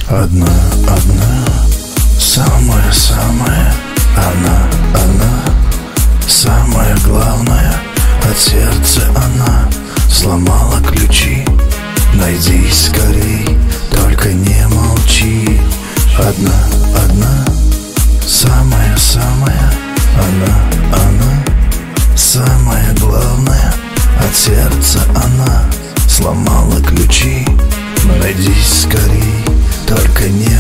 Одна, самая, она, самое главное. От сердца она сломала ключи. Найди скорей, только не молчи. Одна, самая, она, самое главное. От сердца она сломала ключи. Найди скорей, только не